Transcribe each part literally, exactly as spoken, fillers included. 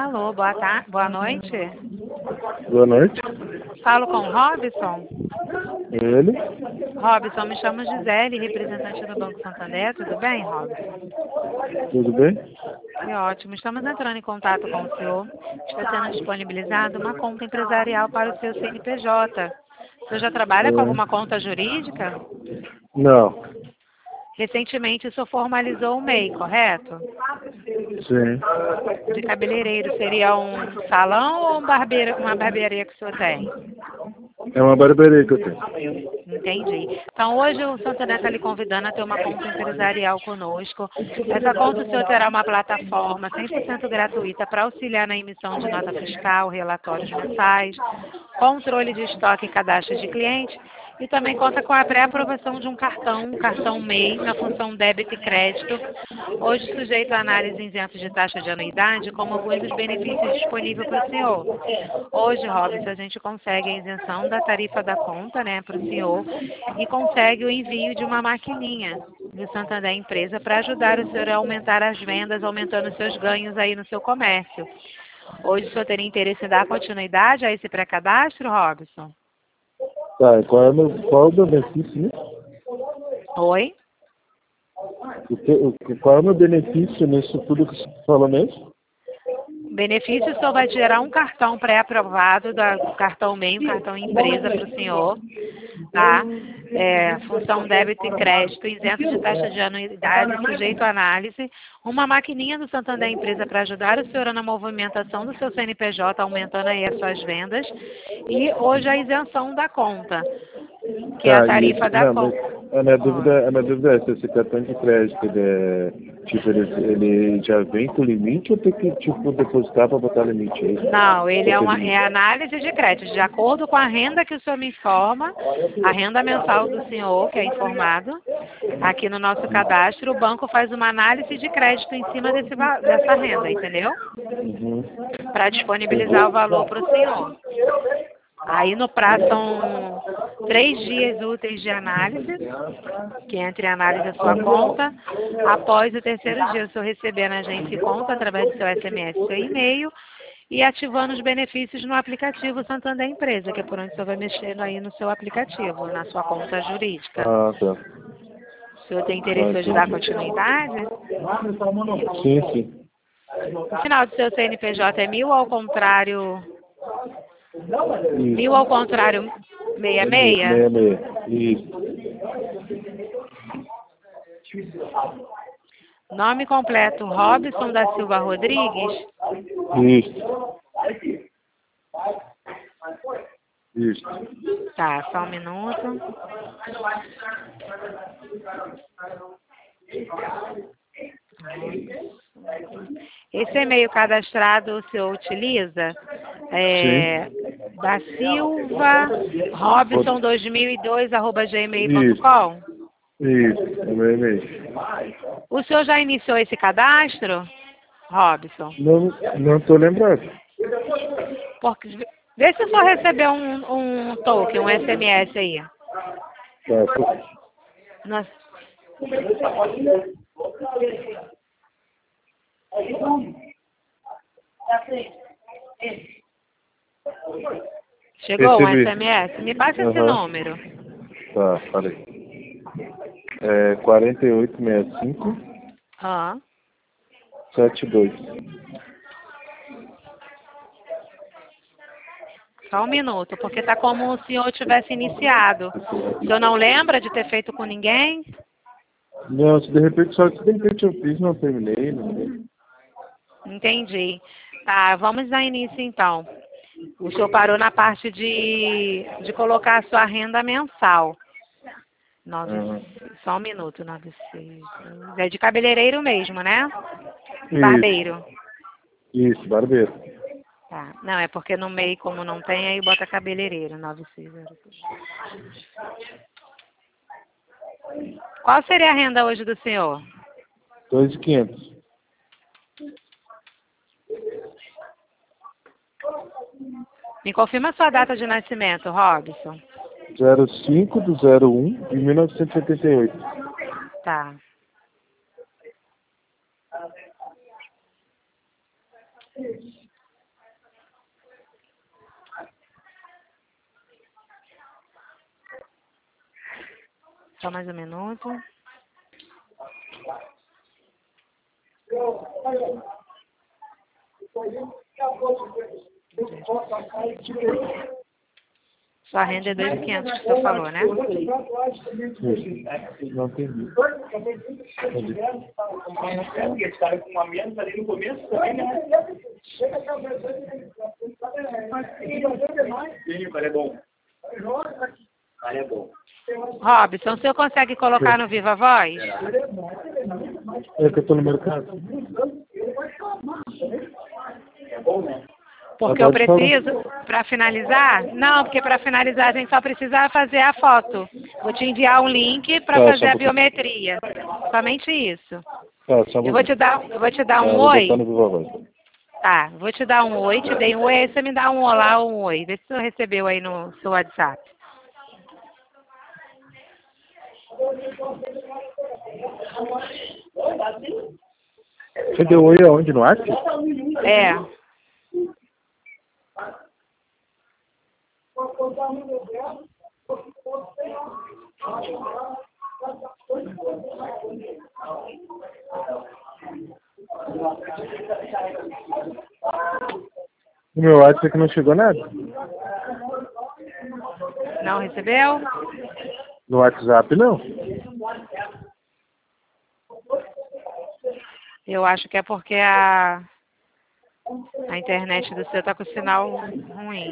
Alô, boa tarde, boa noite. Boa noite. Falo com o Robson. Ele? Robson, me chamo Gisele, representante do Banco Santander. Tudo bem, Robson? Tudo bem? Que ótimo. Estamos entrando em contato com o senhor. Está sendo disponibilizada uma conta empresarial para o seu C N P J. O senhor já trabalha com É. alguma conta jurídica? Não. Recentemente o senhor formalizou o M E I, correto? Sim. De cabeleireiro, seria um salão ou um barbeiro, uma barbearia que o senhor tem? É uma barbearia que eu tenho. Entendi. Então, hoje o Santander está lhe convidando a ter uma conta empresarial conosco. Essa conta o senhor terá uma plataforma cem por cento gratuita para auxiliar na emissão de nota fiscal, relatórios mensais, controle de estoque e cadastro de cliente, e também conta com a pré-aprovação de um cartão, um cartão M E I, na função débito e crédito, hoje sujeito a análise isento de taxa de anuidade, como alguns dos benefícios disponíveis para o senhor. Hoje, Robson, a gente consegue a isenção da tarifa da conta, né, para o senhor, e consegue o envio de uma maquininha do Santander Empresa para ajudar o senhor a aumentar as vendas, aumentando os seus ganhos aí no seu comércio. Hoje o senhor teria interesse em dar continuidade a esse pré-cadastro, Robson? Tá, e qual é o, meu, qual é o meu benefício nisso? Oi? O que, o, que- qual é o meu benefício nisso tudo que você falou mesmo? Benefício, o senhor vai gerar um cartão pré-aprovado, da- do cartão M E I, um cartão empresa para o senhor, tá? É, função débito e crédito, isento de taxa de anuidade, sujeito à análise, uma maquininha do Santander Empresa para ajudar o senhor na movimentação do seu C N P J, aumentando aí as suas vendas, e hoje a isenção da conta, que é a Tá, e tarifa esse, da não, mas conta. a minha dúvida, a minha dúvida é se esse cartão de crédito, ele é, tipo, ele, ele já vem com limite ou tem que, tipo, depositar para botar limite aí? Não, ele é Qual que é o uma é limite? análise de crédito, de acordo com a renda que o senhor me informa, a renda mensal do senhor, que é informado, aqui no nosso cadastro, o banco faz uma análise de crédito em cima desse, va- dessa renda, entendeu? Uhum. Para disponibilizar o valor para o senhor. Aí no prazo são três dias úteis de análise, que entre a análise da sua conta. Após o terceiro dia, o senhor receber na agência conta através do seu S M S, seu e-mail, e ativando os benefícios no aplicativo Santander Empresa, que é por onde o senhor vai mexendo aí no seu aplicativo, na sua conta jurídica. Ah, tá. O senhor tem Ah, interesse hoje de dar entendi. continuidade? Sim, sim. O final do seu C N P J é mil ao contrário, mil Isso. ao contrário, meia É meia, meia? meia, meia. Isso. Nome completo, Robson da Silva Rodrigues. Isso. Isso. Tá, só um minuto. Esse e-mail cadastrado o senhor utiliza? É, Sim. da Silva Robson dois mil e dois arroba gmail ponto Isso. com. Isso. É meia, meia. O senhor já iniciou esse cadastro, Robson? Não, não tô lembrado. Porque, vê se o senhor recebeu um, um token, um S M S aí. Tá. Tô... Nós- Chegou um Recebi. S M S? Me passa esse Aham. número. Tá, falei. É quarenta e oito sessenta e cinco Ah, setenta e dois. só um minuto, porque tá como o senhor tivesse iniciado. O senhor não lembra de ter feito com ninguém? Não, se de repente, só se de repente eu fiz, não terminei, não sei. Entendi. Tá, vamos dar início então. O senhor parou na parte de, de colocar a sua renda mensal. Nove, Aham. só um minuto, nove, seis, dois. É de cabeleireiro mesmo, né? Isso. Barbeiro. Isso, barbeiro. Tá. Não, é porque no meio, como não tem, aí bota cabeleireiro. nove seis zero dois. Qual seria a renda hoje do senhor? dois mil e quinhentos. Me confirma a sua data de nascimento, Robson. zero cinco do zero um de mil novecentos e setenta e oito. Tá. Só mais um minuto. Sua renda é dois mil e quinhentos que você falou, né? Não entendi. Robson, o senhor consegue colocar no Viva Voz? É que eu tô no mercado. Porque eu preciso, para finalizar? Não, porque para finalizar a gente só precisa fazer a foto. Vou te enviar um link para Tá, fazer só a um biometria. Somente isso. Tá, só Eu vou te dar, eu vou te dar Tá, um vou oi. botar no Viva Voz. Tá, vou te dar um oi, te dei um oi, aí você me dá um olá ou um oi. Vê se você recebeu aí no seu WhatsApp. Você deu oi aonde? No WhatsApp? É. No meu WhatsApp que não chegou nada. Não recebeu? No WhatsApp não. Eu acho que é porque a, a internet do seu tá com sinal ruim.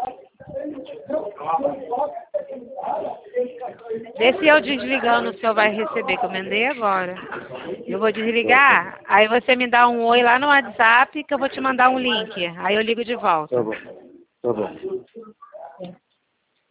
Vê se eu desligando o senhor vai receber, que eu mandei agora. Eu vou desligar, aí você me dá um oi lá no WhatsApp que eu vou te mandar um link. Aí eu ligo de volta. Tá bom. Tá bom.